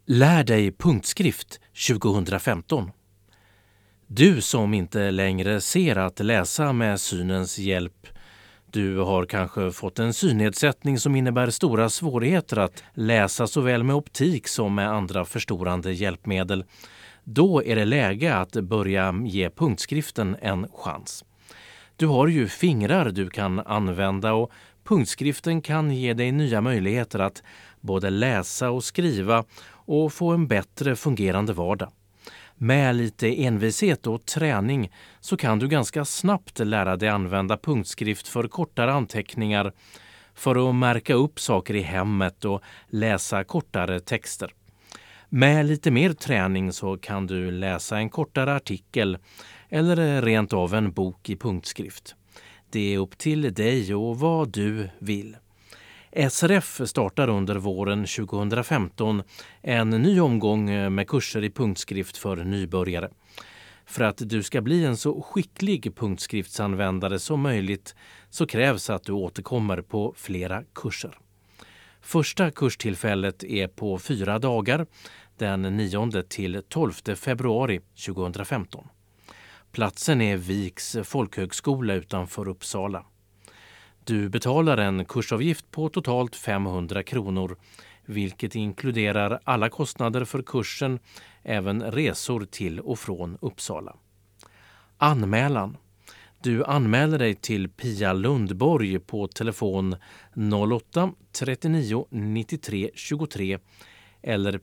Lär dig punktskrift 2015. Du som inte längre ser att läsa med synens hjälp. Du har kanske fått en synnedsättning som innebär stora svårigheter att läsa såväl med optik som med andra förstorande hjälpmedel. Då är det läge att börja ge punktskriften en chans. Du har ju fingrar du kan använda och punktskriften kan ge dig nya möjligheter att både läsa och skriva och få en bättre fungerande vardag. Med lite envishet och träning så kan du ganska snabbt lära dig använda punktskrift för kortare anteckningar, för att märka upp saker i hemmet och läsa kortare texter. Med lite mer träning så kan du läsa en kortare artikel eller rent av en bok i punktskrift. Det är upp till dig och vad du vill. SRF startar under våren 2015 en ny omgång med kurser i punktskrift för nybörjare. För att du ska bli en så skicklig punktskriftsanvändare som möjligt så krävs att du återkommer på flera kurser. Första kurstillfället är på 4 dagar, den 9 till 12 februari 2015. Platsen är Viks folkhögskola utanför Uppsala. Du betalar en kursavgift på totalt 500 kronor, vilket inkluderar alla kostnader för kursen, även resor till och från Uppsala. Anmälan. Du anmäler dig till Pia Lundborg på telefon 08-39 93 23 eller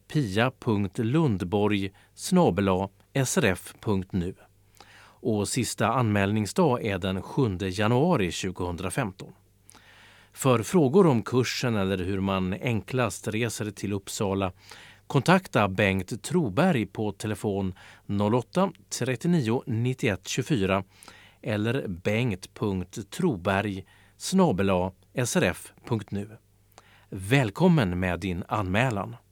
pia.lundborg@srf.nu. Och sista anmälningsdag är den 7 januari 2015. För frågor om kursen eller hur man enklast reser till Uppsala, kontakta Bengt Troberg på telefon 08-39 91 24 eller bengt.troberg@srf.nu. Välkommen med din anmälan!